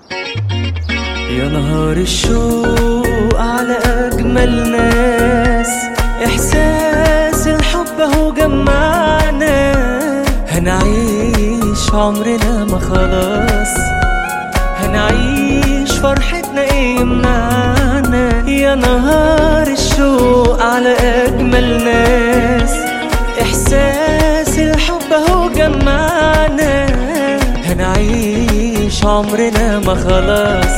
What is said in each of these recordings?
يا نهار الشوق على أجمل ناس، إحساس الحب هو جمعنا، هنعيش عمرنا ما خلاص، هنعيش فرحتنا ايه يمنعنا. يا نهار الشوق على أجمل ناس، إحساس الحب هو جمعنا، هنعيش عمرنا ما خلاص،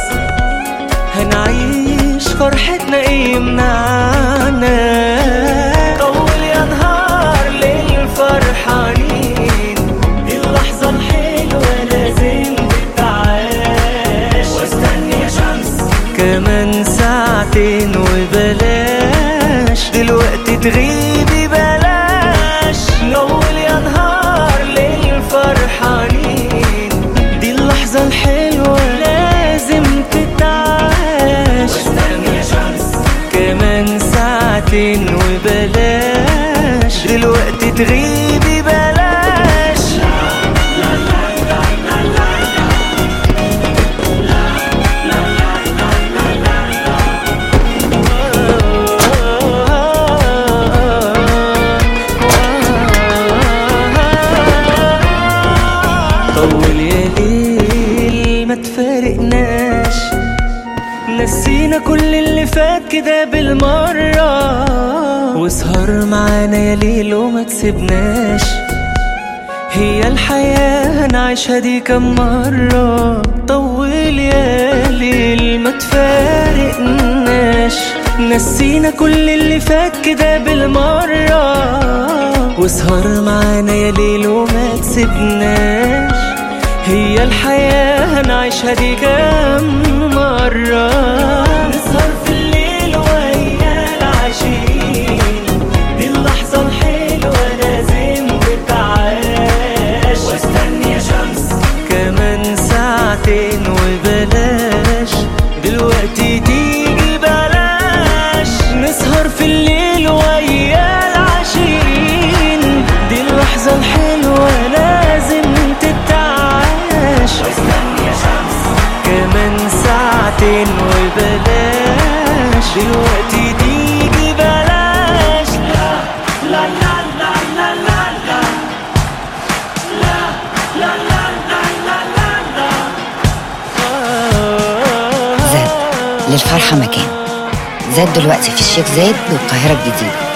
هنعيش فرحتنا ايه يمنعنا. طول يا نهار ليل فرحانين، دي اللحظة الحلوة لازم تتعاش، واستني يا شمس كمان ساعتين وبلاش دلوقتي تغيبي بلاش. طول يا نهار ليل فرحانين، دي اللحظة الحلوة لازم تتعاش، واستني يا شمس كمان ساعتين وبلاش دلوقتي تغيبي بلاش. طول يا ليل ما تفارقناش، نسينا كل اللي فات كده بالمرة، واسهر معانا يا ليل وما تسيبناش، هي الحياة هنعيشها دي كم مرة. طول يا ليل ما تفارقناش، نسينا كل اللي فات كده بالمرة، واسهر معانا يا ليل وما تسيبناش، هي الحياة هنعيشها دي كم مرة. نسهر في الليل ويا العاشقين، دي اللحظة الحلوة لازم تتعاش، واستني يا شمس كمان ساعتين وبلاش دلوقتي تيجي بلاش. نسهر في الليل ويا العاشقين، دي اللحظة الحلوة لازم تتعاش، واستني يا شمس كمان ساعتين وبلاش دلوقتي تيجي بلاش. لا لا لا لا لا لا لا لا لا لا لا لا لا. زاد للفرحة مكان، زاد دلوقتي في الشيخ زايد والقاهرة الجديدة.